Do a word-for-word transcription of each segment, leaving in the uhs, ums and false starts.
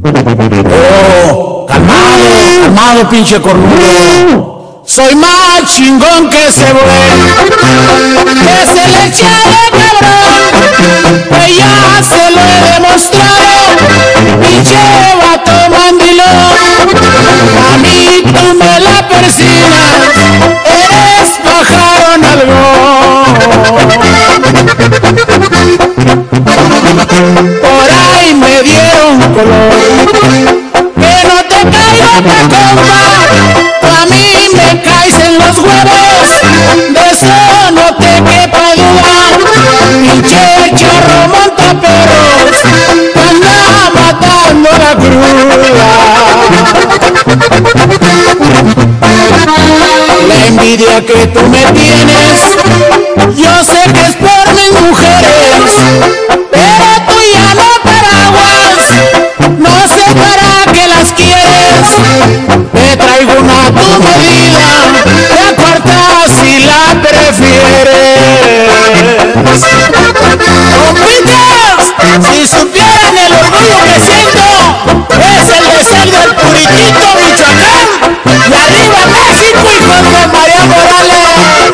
Oh, calmado, calmado, pinche cornudo. Soy más chingón que ese güey, que se le echa de cabrón, pues ya se lo he demostrado, pinche vato mandilón. A mí tú me la persinas, eres pájaro nalgón. Por ahí me dieron color, que no te caigo pa' compa, a mí me caes en los huevos, de eso no te quepa duda. Pinche charro montaperros, anda matando la cruda. La envidia que tú me tienes, yo sé que es por mis mujeres, pero tú ya no paraguas, no sé para qué las quieres. Te traigo una a tu medida, la cuarta si la prefieres. Compitas, si supieran el orgullo que siento, es el de ser del Puritito, Michoacán, y arriba México, hijo de María Morales.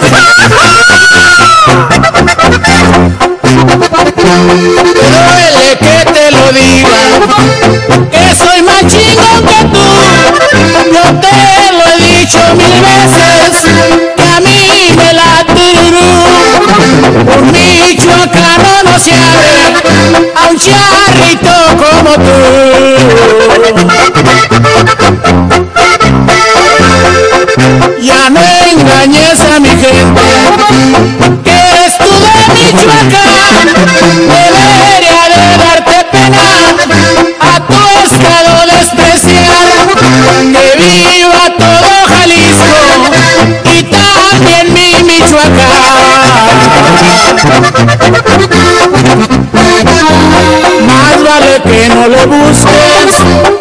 Te duele que te lo diga, que soy más chingón que tú. Yo te lo he dicho mil veces, que a mí me la tururú. Un michoacano no se abre a un charrito como tú. Ya no engañes a mi gente, que eres tú de Michoacán. Debería de darte pena a tu estado despreciar. Que viva todo Jalisco y también mi Michoacán. Más vale que no le busques